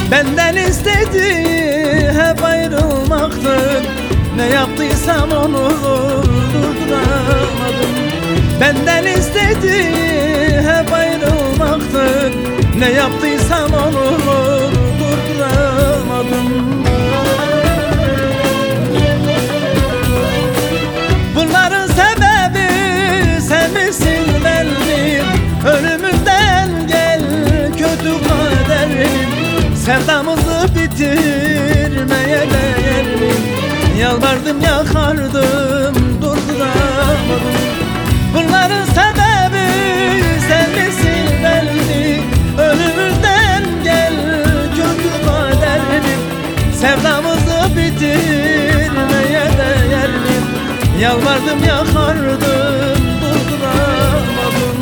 Benden istediği hep ayrılmaktır. Ne yaptıysam onu durduramadım. Benden istediği hep ayrılmaktır. Ne yaptıysam onu durduramadım. Bunların sebebi sen misin ben miyim? Önümüzden gel kötü kaderim. Sevdamızı bitirmeye değer mi? Yalvardım yakardım durduramadım. Bunların sebebi sen misin ben miyim? Önümüzden gel kötü kaderim. Sevdamızı bitirmeye değer mi? Yalvardım yakardım durduramadım.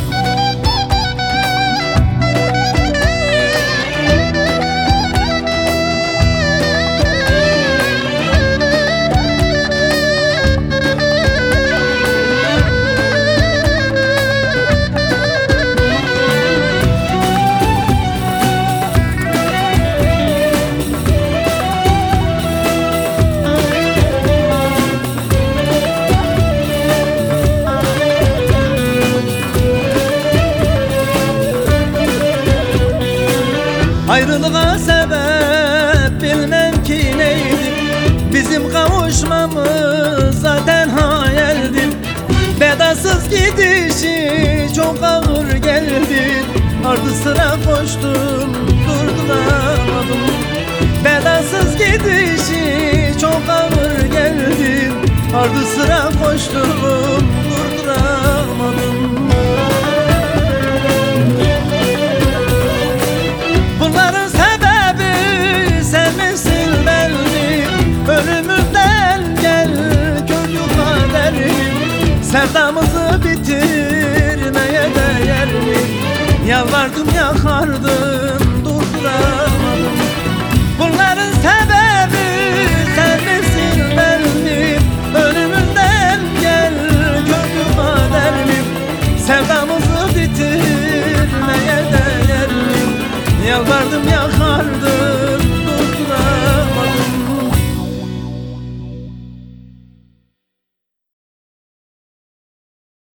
Ayrılığa sebep bilmem ki neydi. Bizim kavuşmamız zaten hayaldi. Vedasız gidişi çok ağır geldi. Ardı sıra koştum durduramadım. Vedasız gidişi çok ağır geldi. Ardı sıra koştum durduramadım. Bunların sebebi sen misin ben miyim? Önümüzden gel kötü kaderim. Sevdamızı bitirmeye değer mi? Yalvardım yakardım durduramadım. Bunların sebebi sen misin ben miyim? Önümüzden gel kötü kaderim. Sevdamızı bitirmeye değer mi? Yalvardım yakardım